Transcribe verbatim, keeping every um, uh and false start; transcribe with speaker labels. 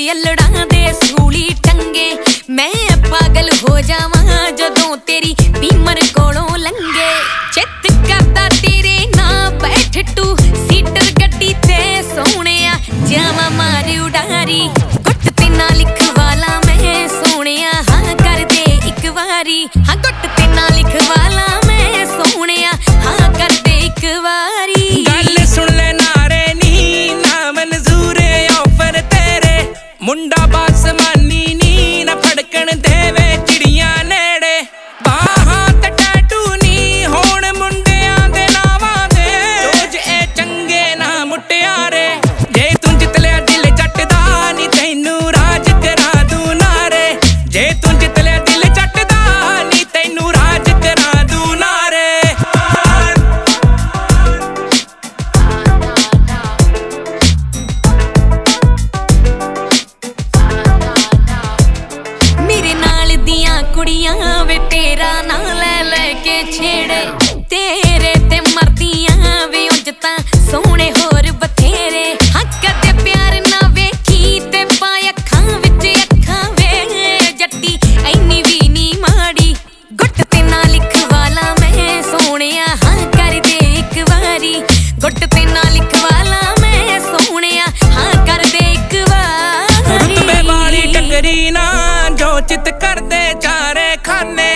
Speaker 1: अल्लड़ां दे सूली टंगे मैं पागल हो जावां जदों तेरी बीमर कोलों लंघे चित करदा तेरे नाल बैठ टू सीटर गड्डी ते सोहणिया जावां मार उडारी गुट ते ना लिखवाला मैं सोहणिया हां कर दे इक वारी हां गुट ते ना लिखवाला मैं सोहणिया हां कर दे इक वारी
Speaker 2: गल सुन ले नारे नी ना मंजूर ऑफर तेरे मुंडा बासमानी नी ना फड़कन देवे चिड़ियां नेड़े बाहां ते टैटू नी होण मुंडियां दे नावां दे रोज ए चंगे ना मुटियारे जे तूं जित लिया दिल जट दा नी तैनू राज करा दूं नारे जे तूं जित लिया दिल जट दा नी तैनू राज करा दूं नारे
Speaker 1: मेरे नाल दियां कुड़ियां वे तेरा नाम ले लेके छेड़े तेरे ते मरदियां वे उंज तां सोहणे होर बथेरे हां कदे प्यार ना वेखी ते पाए अखां विच अखां वे जट्टी ऐनी भी नी माड़ी गुट ते ना लिखवाला मैं सोहणिया हां कर दे इक वारी गुट ते ना लिखवाला मैं सोहणिया हां कर दे इक वारी
Speaker 2: रुतबे वाली टकरी ना जो चित कर दे चारे खाने